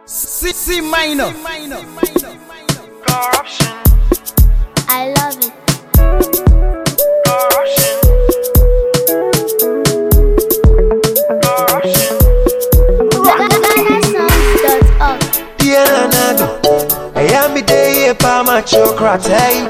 C minor. Corruption. I love it. Corruption. Corruption. GhanaSongs.org. Pianado, I am day pa machocrate.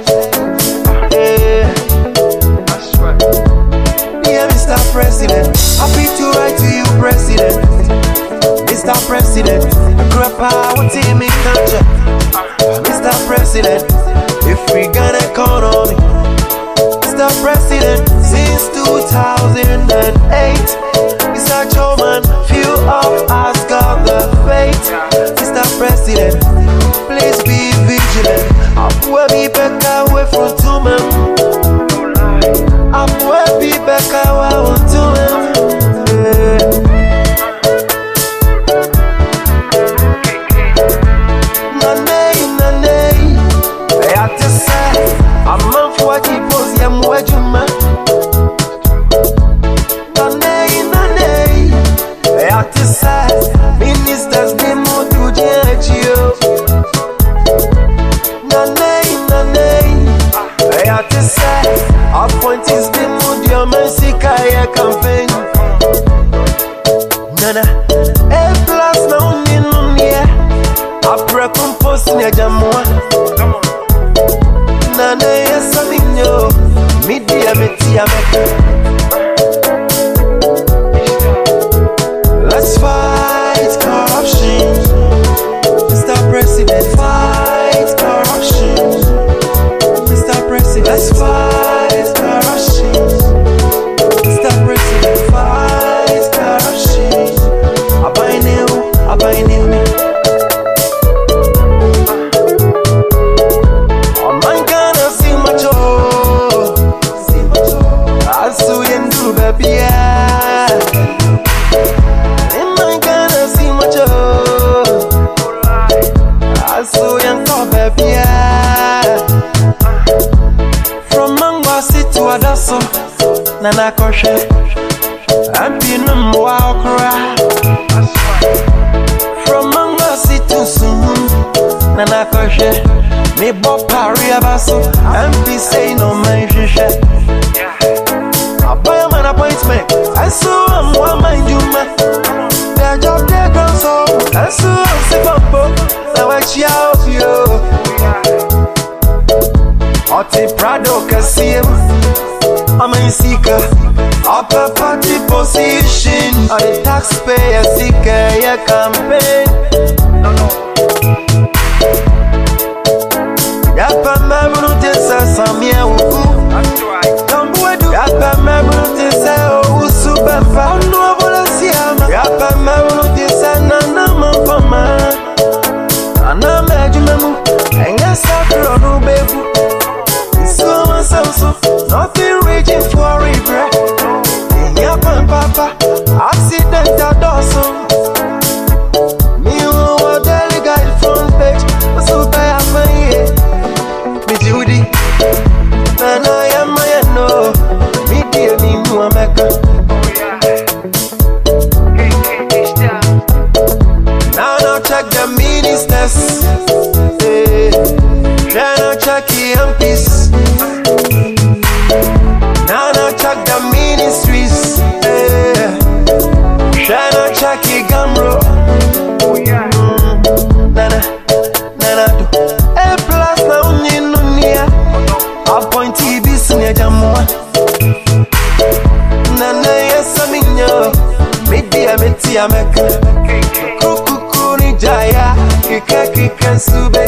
That's right. Dear Mr. President, happy to write to you, President. Mr. President, grab power team in culture. Mr. President, if we got economy. Mr. President, since 2008, Mr. Chairman, few of us got the fate. Mr. President, please be vigilant. I'm where be back away from Tuman. I'm where be back away from Tuman. Ministers they move to Jio. I have to say, appointees they move your mercy campaign. Nana, a plus no yeah. I pre-compose in a jamua. Nana, yes, I'm in your media. Let's fight corruption. Mr. President, fight corruption. Mr. President, let's fight corruption. Mr. President, fight corruption. Abai new. Oh my God, I see my joy. I saw you do baby. So young baby, from Mangwasi to Adaso, Nana Koshe, I'm Pinum Wakra. From Mangwasi to Sumun, Nana Koshe, me Bob Paria Basso, I'm say no man. I buy a man appointment, I saw I'm one mind you man. Their job, their ground so, I saw I'm sick of now watch out for you. Oti Prado Casim, I'm a seeker. Upper party position, or the taxpayer seeker, your campaign. Yapa Mabutesa Samia Wuku. Come with Yapa Mabutesa Usubamba. No Bolasiama. Yapa Mabutesa Nana Mama. And I'm and yes, I'm no baby. So nothing raging for a regret. Yapan Papa, accidental Dawson. Me who was delegate front page, so by my head. Me Judy, and I am my no. Me dear, me no America. Now check the ministers. Now check the MPs. Now check the ministries. Now check the Gamro. Nana do. A plus now Nunia. Appointee business jamua. Nana yes I'm in your media Meka. Jaya, kika sube